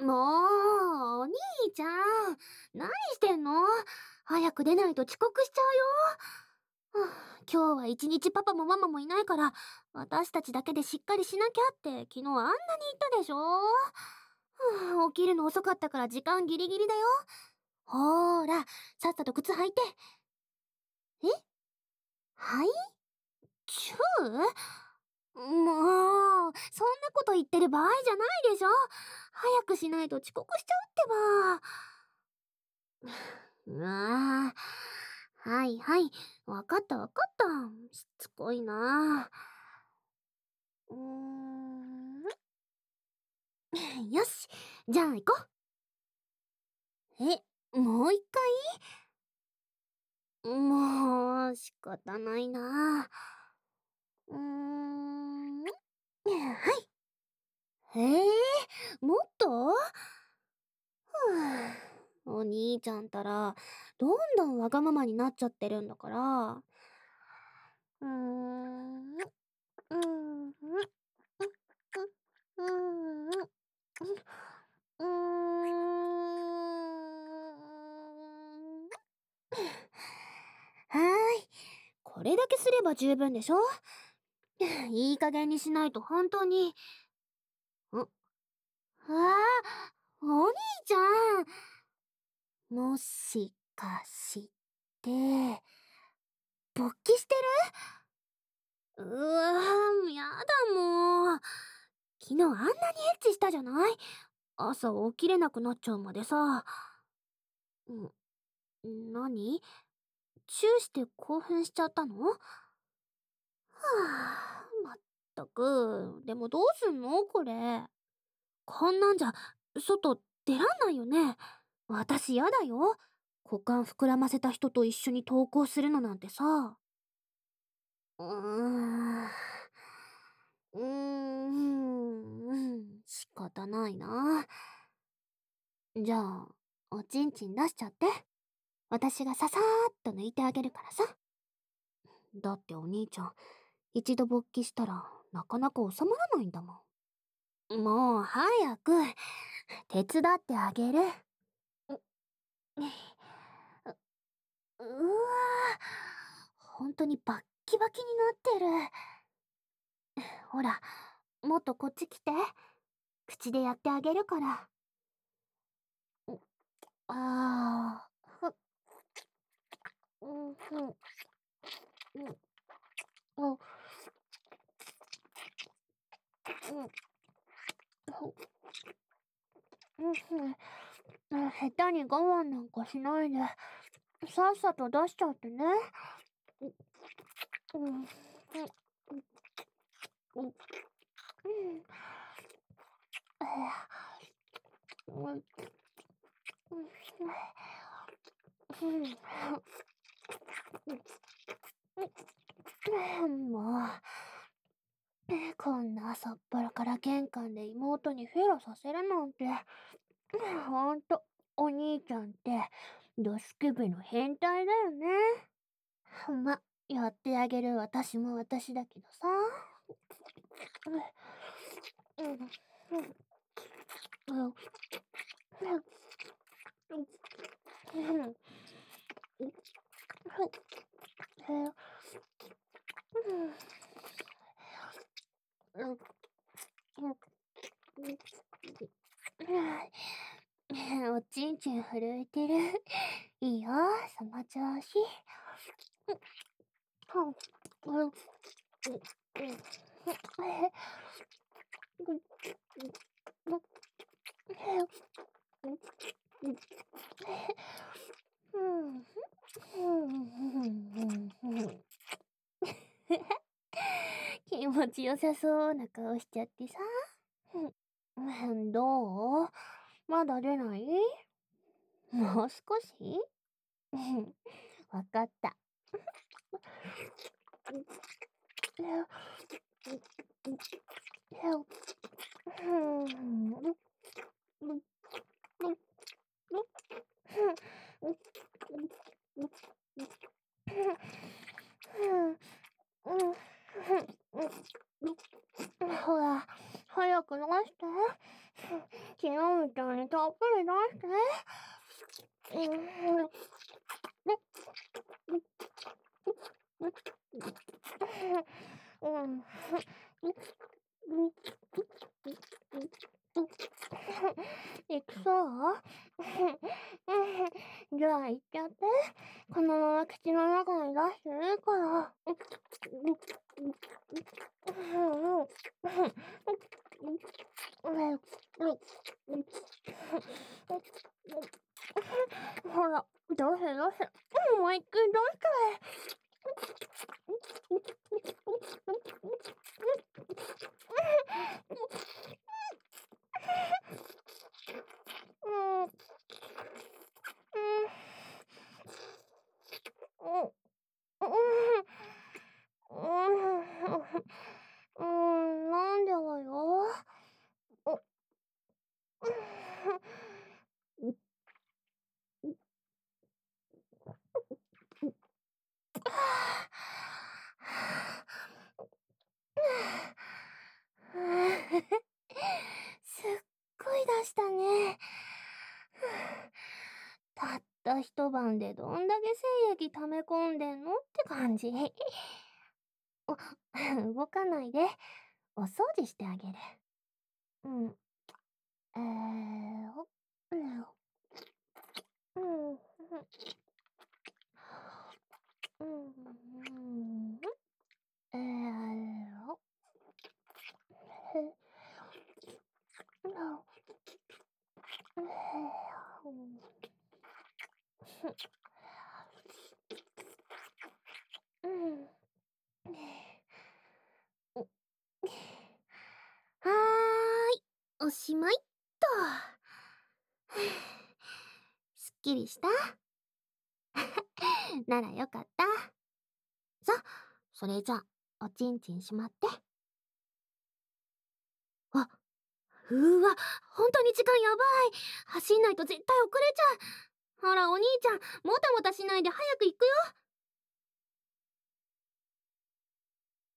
もう、お兄ちゃん、何してんの？早く出ないと遅刻しちゃうよ。今日は一日パパもママもいないから、私たちだけでしっかりしなきゃって昨日あんなに言ったでしょ？起きるの遅かったから時間ギリギリだよ。ほーら、さっさと靴履いて。え？はい？チュー？もう、そんなこと言ってる場合じゃないでしょ。早くしないと遅刻しちゃうってば。はいはい。わかったわかった。しつこいな。うーん。よし。じゃあ行こう。もう一回？もう、仕方ないな。はい。もっと？お兄ちゃんたら、どんどんわがままになっちゃってるんだから。うーん、うーん、うーん、うーん。はーい。これだけすれば十分でしょ？いい加減にしないと本当に。お兄ちゃん。もしかして、勃起してる？やだもう。昨日あんなにエッチしたじゃない？朝起きれなくなっちゃうまでさ。何？チューして興奮しちゃったの？はまったく。でもどうすんのこれ。こんなんじゃ、外出らんないよね。私やだよ。股間膨らませた人と一緒に登校するのなんてさ。うーん。仕方ないな。じゃあ、おちんちん出しちゃって。私がささーっと抜いてあげるからさ。だってお兄ちゃん、一度勃起したらなかなか収まらないんだもん。もう早く、手伝ってあげる。うわぁ、ほんとにバッキバキになってる。ほら、もっとこっち来て。口でやってあげるから。あー、ふん、うん、下手に我慢なんかしないで、さっさと出しちゃってね。うん、うん、うん、うん、もう、こんな朝っぱらから玄関で妹にフェラさせるなんて、ほんと、お兄ちゃんって、ドスケベの変態だよね。ま、やってあげる私も私だけどさ。うん、うん、うん、うん、おちんちん震えてる。いいよ、その調子。気持ちよさそうな顔しちゃってさ。どう？まだ出ない？もう少し？わかった。ほら、早く逃して。 昨日みたいにたっぷり出して。うん。行くそう？じゃあ行っちゃって。このまま口の中に出していいから。ほら、どうせどうせ。もう一回どうしてうん。うん。うん。なんでだよ。すっごい出したね。たった一晩でどんだけ精液溜め込んでんのって感じ。動かないで。お掃除してあげる。うん。ほっ。うん。うん。うん。ほっ。うん。はーい、おしまいっと。すっきりした？ならよかった。さ、それじゃあ、おちんちんしまって。あ、わ、本当に時間やばい。走んないと絶対遅れちゃう。ほら、お兄ちゃん、もたもたしないで早く行くよ。